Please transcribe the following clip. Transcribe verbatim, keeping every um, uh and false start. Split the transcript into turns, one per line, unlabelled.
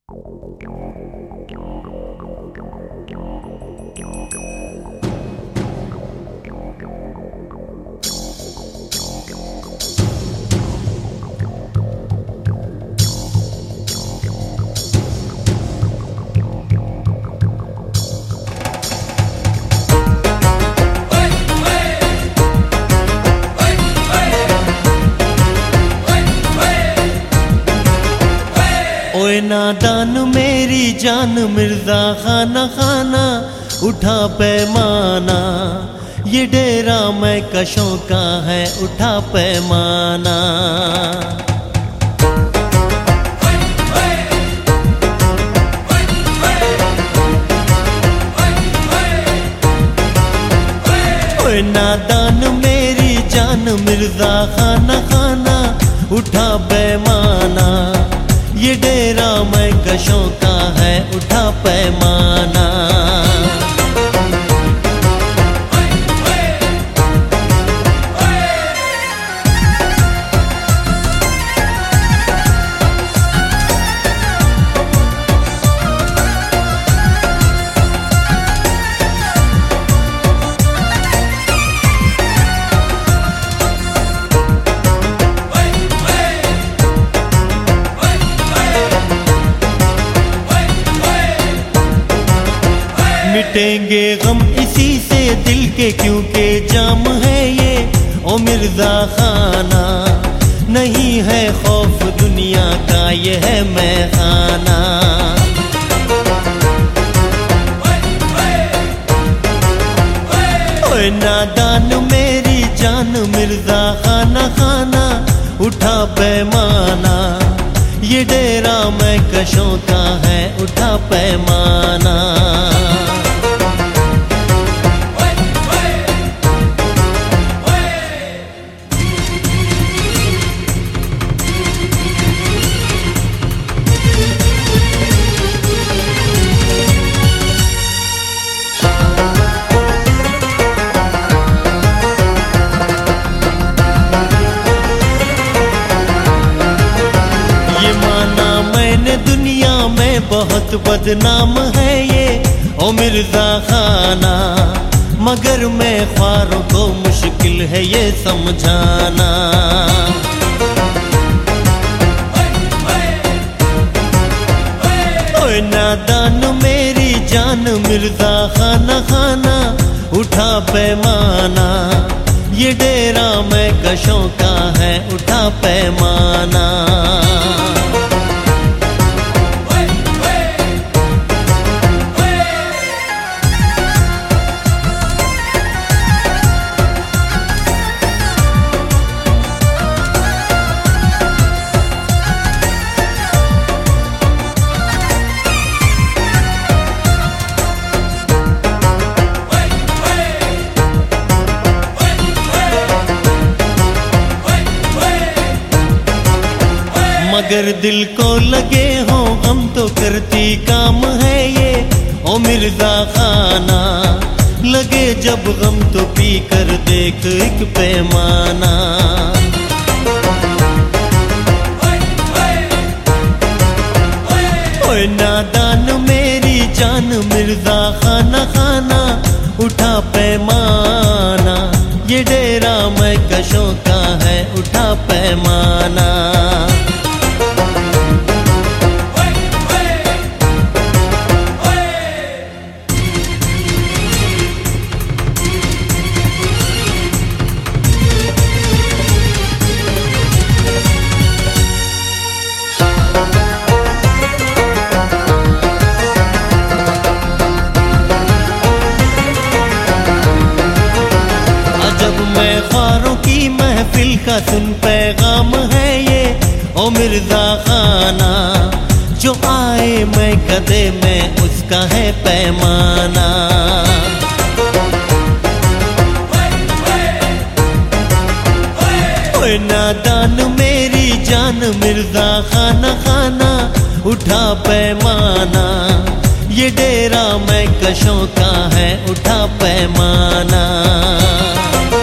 ओए नादान मेरी जान मिर्जा खाना खाना उठा पैमाना, ये डेरा मैं कशों का है उठा पैमाना। ओए नादान मेरी जान मिर्जा खाना खाना उठा पैमाना, ये डेरा मैं कशों का है उठा पैमाना। मिटेंगे गम इसी से दिल के क्योंकि जाम है ये ओ मिर्जा खाना, नहीं है खौफ दुनिया का ये है मैं खाना। ओए नादान मेरी जान मिर्जा खाना खाना उठा पैमाना, ये डेरा मैं कशों का है उठा पैमाना। दुनिया में बहुत बदनाम है ये ओ मिर्जा खाना, मगर मैं ख्वारों को मुश्किल है ये समझाना। ओए नादान मेरी जान मिर्जा खाना खाना उठा पैमाना, ये डेरा मैं कशों का है उठा पैमाना। मगर दिल को लगे हो हम तो करती काम है ये ओ मिर्जा खाना, लगे जब गम तो पी कर देख एक पैमाना। ओए नादान मेरी जान मिर्जा खाना खाना उठा पैमाना, ये डेरा मैं कशों का है उठा पैमाना। मैं ख्वारों की महफिल का सुन पैगाम है ये ओ मिर्जा खाना, जो आए मैं कदे में उसका है पैमाना। ओए नादान मेरी जान मिर्जा खाना खाना उठा पैमाना, ये डेरा मैं कशों का है उठा पैमाना।